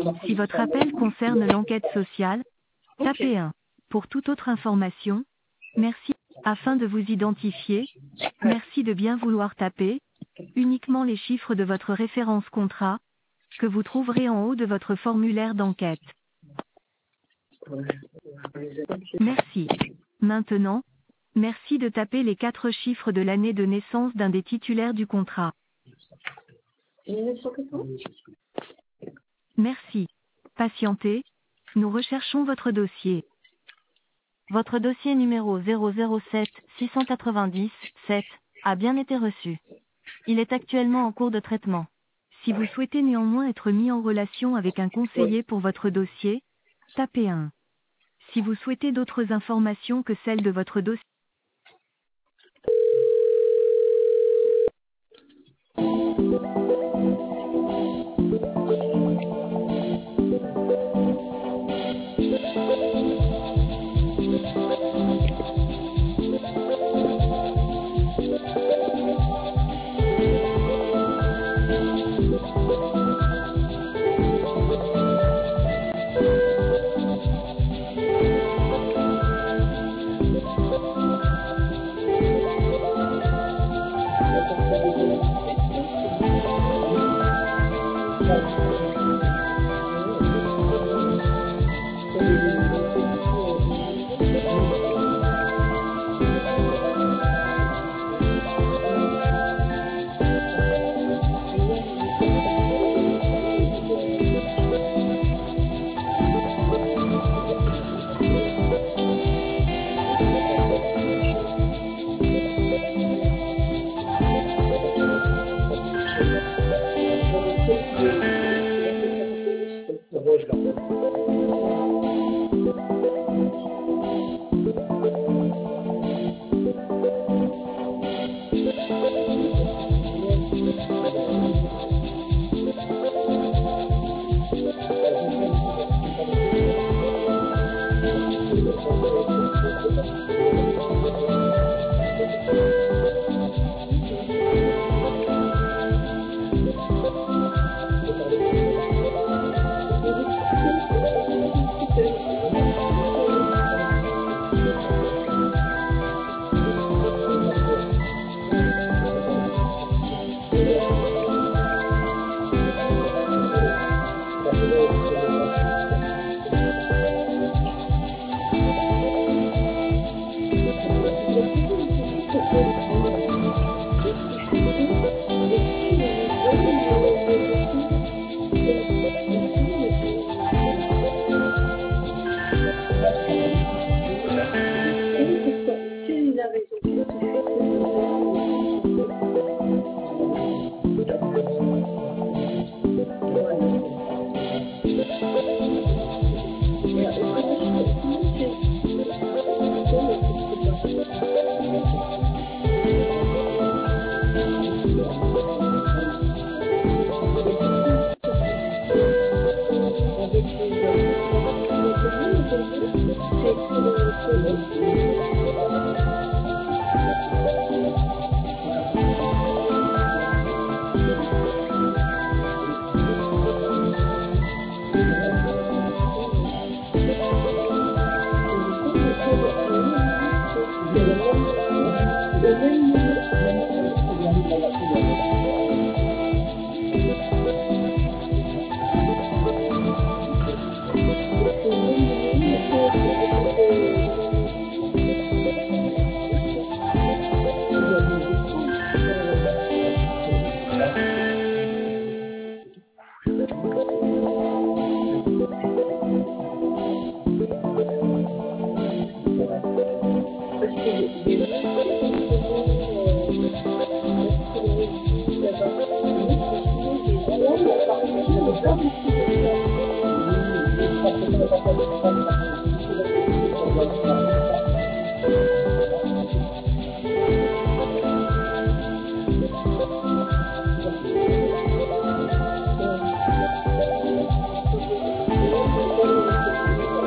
Si votre appel concerne l'enquête sociale, Ok. tapez 1. Pour toute autre information, merci. Afin de vous identifier, merci de bien vouloir taper uniquement les chiffres de votre référence contrat, que vous trouverez en haut de votre formulaire d'enquête. Merci. Maintenant, merci de taper les 4 chiffres de l'année de naissance d'un des titulaires du contrat. 1914. Merci. Patientez, nous recherchons votre dossier. Votre dossier numéro 007 690 7 a bien été reçu. Il est actuellement en cours de traitement. Si vous souhaitez néanmoins être mis en relation avec un conseiller pour votre dossier, tapez 1. Si vous souhaitez d'autres informations que celles de votre dossier, Quelle est la raison qui fait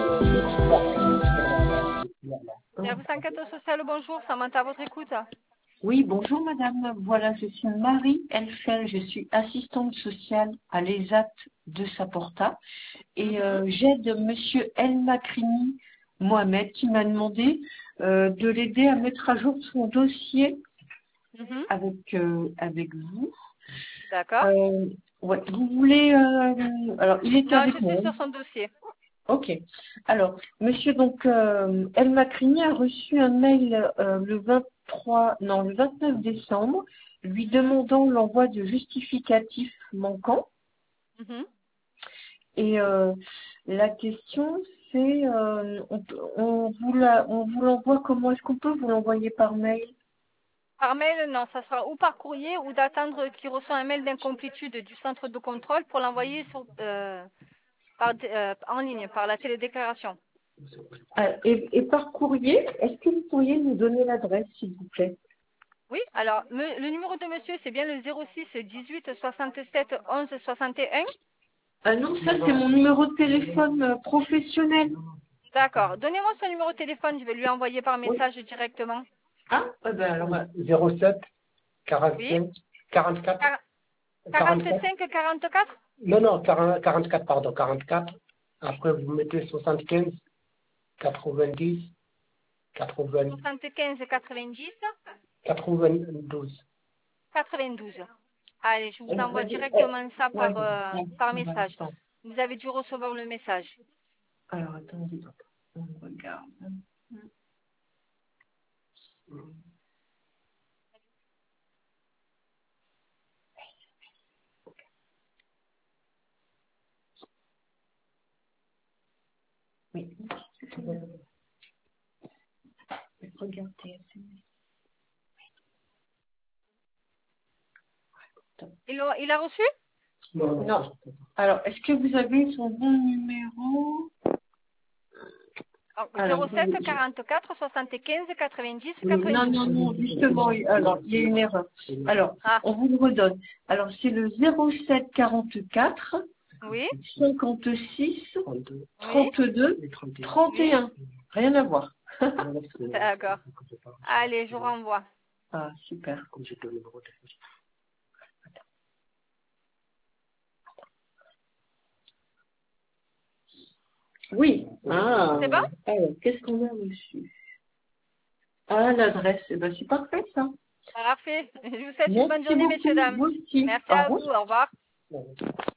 Service enquête sociale, bonjour, Samantha à votre écoute. Oui, bonjour madame. Voilà, je suis Marie Elfel, je suis assistante sociale à l'ESAT de Saporta et Mhm. j'aide monsieur El Makrini Mohamed qui m'a demandé de l'aider à mettre à jour son dossier Mhm. avec vous. D'accord. Ouais, vous voulez alors il était Non, avec je moi. suis sur son dossier. Ok. Alors, monsieur, donc, El Makrini a reçu un mail le 29 décembre, lui Mhm. demandant l'envoi de justificatifs manquants. Mhm. Et la question, c'est, on vous l'envoie comment? Est-ce qu'on peut vous l'envoyer par mail? Par mail, non, ça sera ou par courrier ou d'attendre qu'il reçoit un mail d'incomplétude du centre de contrôle pour l'envoyer en ligne, par la télédéclaration. Et par courrier, est-ce que vous pourriez nous donner l'adresse, s'il vous plaît? Oui, alors, le numéro de monsieur, c'est bien le 06 18 67 11 61. Ah non, ça, c'est mon numéro de téléphone professionnel. D'accord. Donnez-moi son numéro de téléphone, je vais lui envoyer par Oui. message directement. Ah, ben alors, 07 Oui. 45 44 44. 45 44 Non, non, 44, pardon, 44. Après, vous mettez 75 90 80 75 90 92. 92. Allez, je vous envoie ouais, directement ça ouais, par on va message. attendre. Vous avez dû recevoir le message. Alors, attendez, on regarde. Oui, regardez. Il a reçu? Non. Alors, est-ce que vous avez son bon numéro? Alors, 07 44 75 90 non, 92. non, non, justement, alors, il y a une erreur. Alors, Ah, on vous le redonne. Alors, c'est le 07 44 oui, 56 oui, 32 oui. 31. Rien à voir. D'accord. Allez, je renvoie. Ah, super. Oui. Ah, C'est bon? alors, qu'est-ce qu'on a reçu? Ah, l'adresse. Eh ben, c'est parfait, ça. Parfait. Je vous souhaite une bonne Merci journée, messieurs, beaucoup. dames. Vous aussi. Merci Au à revoir. vous. Au revoir.